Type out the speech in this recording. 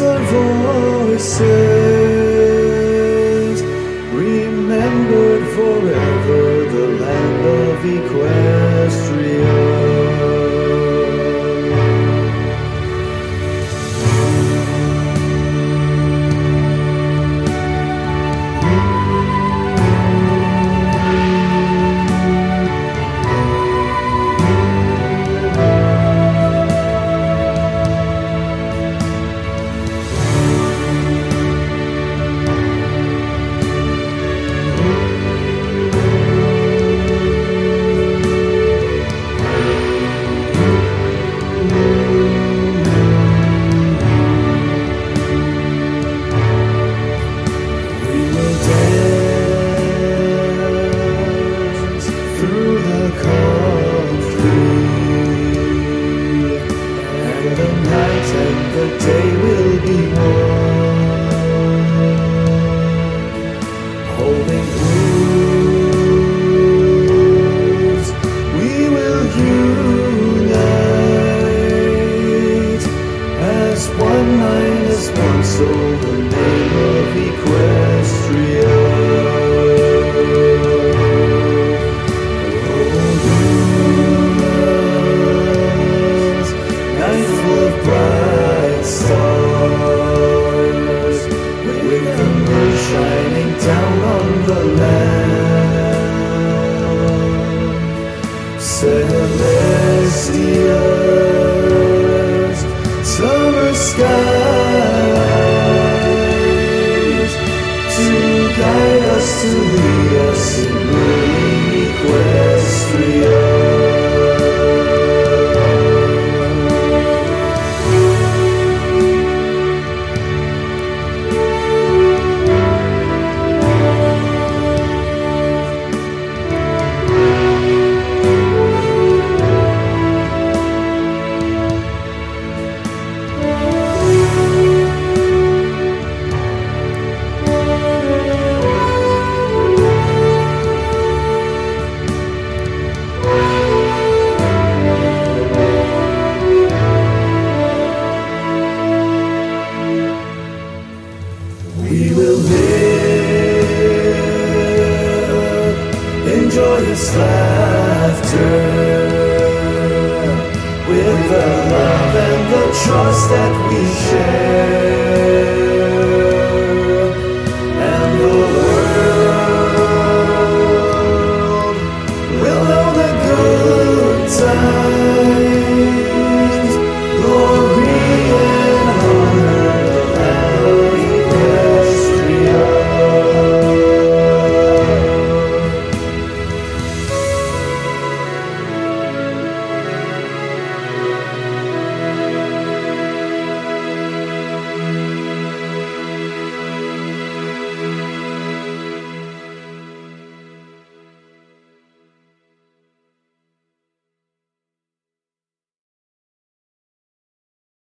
our voices, remembered forever the land of Equestria. And the day will be one, holding hands, we will unite as one mind, as one soul, the name of Equestria. Bright stars, with the moon shining down on the land. Celestials, summer skies, to guide us, to lead us in ruling Equestria. We will live in joyous laughter, with the love and the trust that we share.